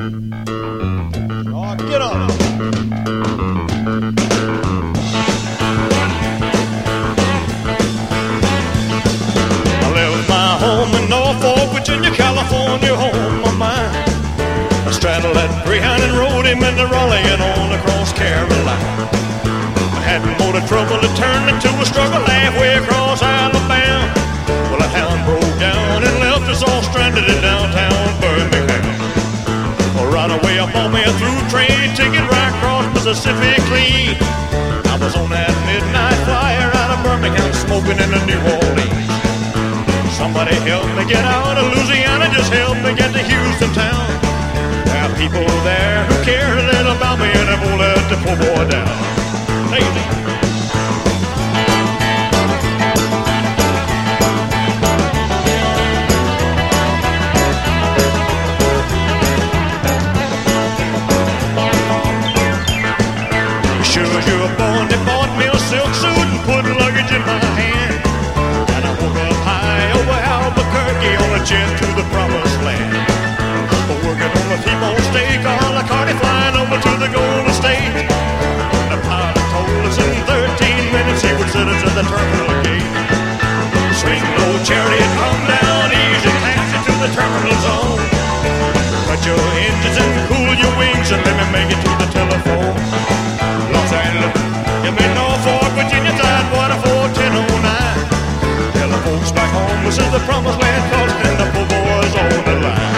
Oh, get on. I left my home in Norfolk, Virginia, California, home of mine. I straddled that Greyhound and rode him into Raleigh and on across Carolina. I had more trouble that turned into a struggle halfway across Alabama. Well, that hound broke down and left us all stranded in downtown Birmingham. Well, right away I bought me a through train ticket right across Mississippi clean. I was on that midnight flyer out of Birmingham smoking into New Orleans. Somebody help me get out of Louisiana, just help me get to Houston town. There are people there who care a little about me and they won't let the poor boy down. Lazy. Sure as you were born, they bought me a silk suit and put luggage in my hand. And I woke up high over Albuquerque on a jet to the promised land. But working on a T-bone steak, a la carte flying over to the Golden State. The pilot told us in 13 minutes he would set us at the terminal gate. Swing low chariot, come down easy, taxi to the terminal zone. Cut your engines and cool your wings and let me make it to the telephone. Los Angeles, you been Norfolk, Virginia, Tidewater, 41009. Tell the folks back home this is the promised land, cause then the poor boys on the line.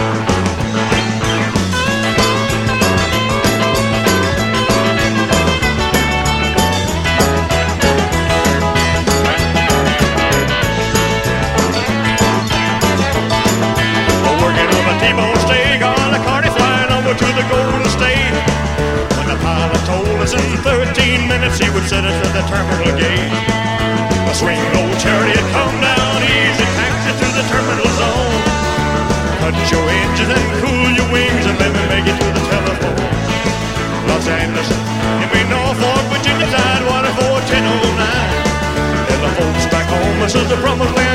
Working on a T-bone steak, on a carte flying over to the Golden State. When the pilot told us in 13 minutes he would set us at the terminal gate. A swing low chariot, come down easy, taxi to the terminal zone. Cut your engines and cool your wings and let me make it to the telephone. Los Angeles, you mean Norfolk, Virginia, Tidewater, 41009. Tell the folks back home this is the promised land.